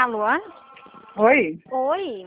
Alô? Oi? Oi?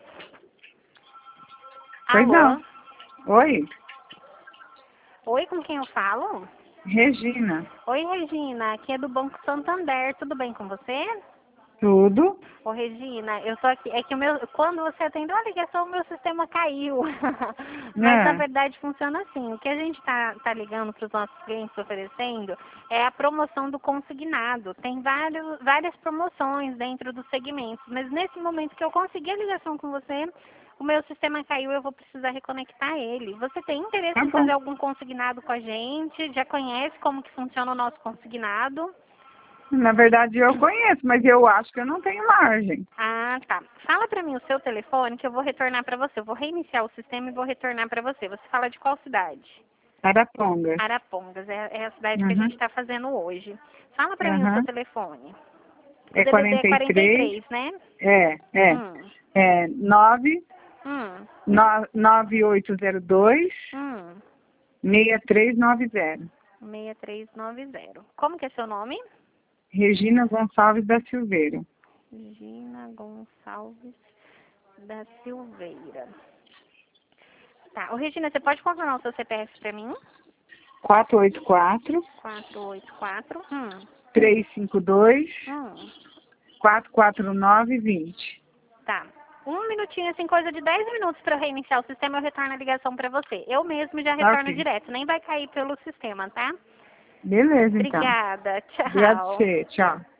Pois Alô? não. Oi? Oi, com quem eu falo? Regina. Oi, Regina, aqui é do Banco Santander, tudo bem com você? Tudo? Ô, Regina, eu tô aqui, é que quando você atendeu a ligação, o meu sistema caiu. Mas na É. verdade funciona assim, o que a gente tá ligando para os nossos clientes oferecendo é a promoção do consignado. Tem várias promoções dentro dos segmentos, mas nesse momento que eu consegui a ligação com você, o meu sistema caiu, eu vou precisar reconectar ele. Você tem interesse Tá em bom. fazer algum consignado com a gente? Já conhece como que funciona o nosso consignado? Na verdade eu conheço, mas eu acho que eu não tenho margem. Ah, tá. Fala pra mim o seu telefone que eu vou retornar pra você. Eu vou reiniciar o sistema e vou retornar pra você. Você fala de qual cidade? Arapongas. Arapongas, é a cidade que a gente Uhum. está fazendo hoje. Fala pra mim o seu Uhum. telefone. O É DDD é 43. 43, né? É, é. Hum, É hum, 9802 hum. 6390. 6390. Como que é seu nome? Regina Gonçalves da Silveira. Gina Gonçalves da Silveira. Tá. Ô, Regina, você pode confirmar o seu CPF pra mim? 484 484. 352 Hum. 44920. Tá. Um minutinho, assim, coisa de 10 minutos para reiniciar o sistema, eu retorno a ligação para você. Eu mesmo já retorno Ok. direto, nem vai cair pelo sistema, tá? Beleza, então. Obrigada. Obrigado a Tchau. você. Tchau.